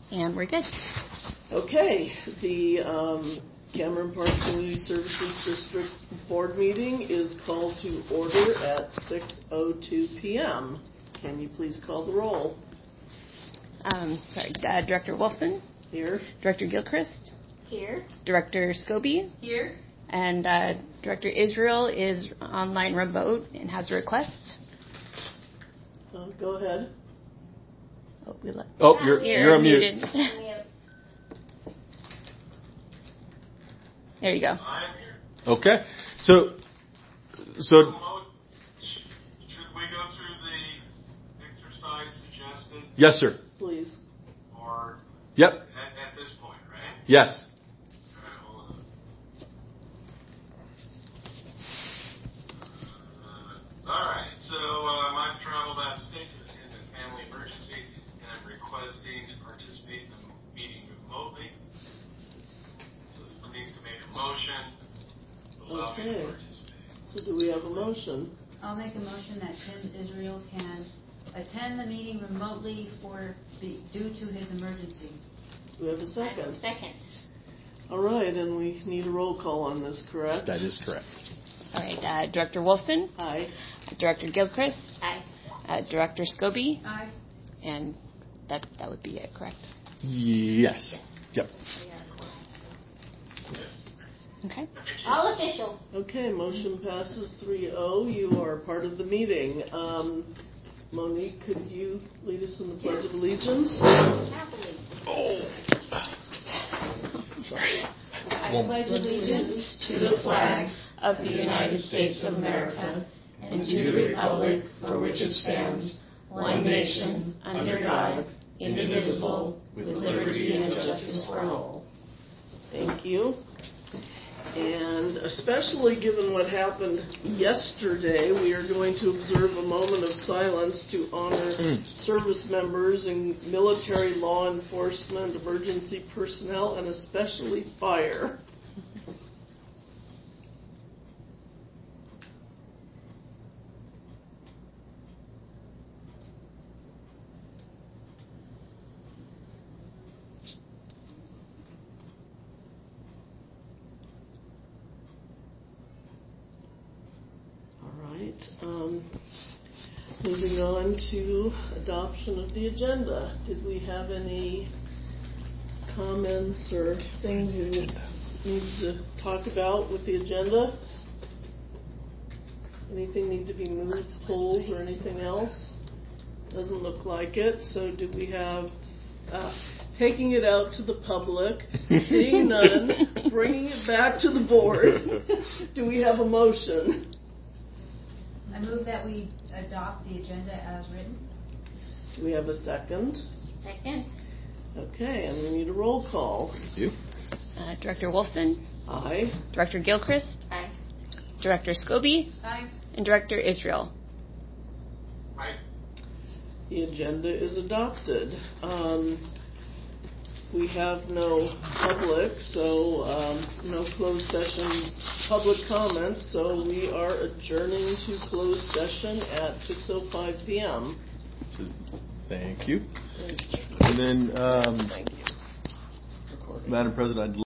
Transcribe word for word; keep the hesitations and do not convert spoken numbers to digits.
And we're good. Okay, the um, Cameron Park Community Services District Board meeting is called to order at six oh two p.m. Can you please call the roll? Um, sorry, uh, Director Wolfson? Here. Director Gilchrist? Here. Director Scobie? Here. And uh, Director Israel is online remote and has a request. Uh, go ahead. Oh, we let, oh you're, you're, you're on mute. There you go. I'm here. Okay. So, so. Should we go through the exercise suggested? Yes, sir. Please. Or. Yep. At, at this point, right? Yes. All right, hold on. Uh, all right. So um, I've traveled out of state to attend a family emergency, and I'm requesting to participate in the meeting remotely. Needs to make a motion to allow me to Okay. participate. So do we have a motion? I'll make a motion that Tim Israel can attend the meeting remotely for the, due to his emergency. Do we have a second? Second. All right, and we need a roll call on this, correct? That is correct. All right, uh, Director Wolfson? Aye. Director Gilchrist? Aye. Uh, Director Scobie? Aye. And that that would be it, correct? Yes. Yep. Okay. All official. Okay, motion passes three oh. You are part of the meeting. Um, Monique, could you lead us in the Pledge of Allegiance? Happily. Oh. Sorry. I pledge allegiance To the flag of the United States of America and to the republic for which it stands, one nation, under God, indivisible, with liberty and justice for all. Thank you. And especially given what happened yesterday, we are going to observe a moment of silence to honor Mm. service members and military law enforcement, emergency personnel, and especially fire. Um, moving on to adoption of the agenda. Did we have any comments or things you need to talk about with the agenda? Anything need to be moved, pulled, or anything else? Doesn't look like it. So do we have, uh, taking it out to the public, seeing none, bringing it back to the board, do we have a motion? I move that we adopt the agenda as written. Do we have a second? Second. Okay, and we need a roll call. Thank you. Uh, Director Wolfson? Aye. Director Gilchrist? Aye. Director Scobie? Aye. And Director Israel? Right. The agenda is adopted. Um, we have no public, so um, no closed session public comments, so we are adjourning to closed session at six oh five p.m. Thank you. And then, um, Madam President, I'd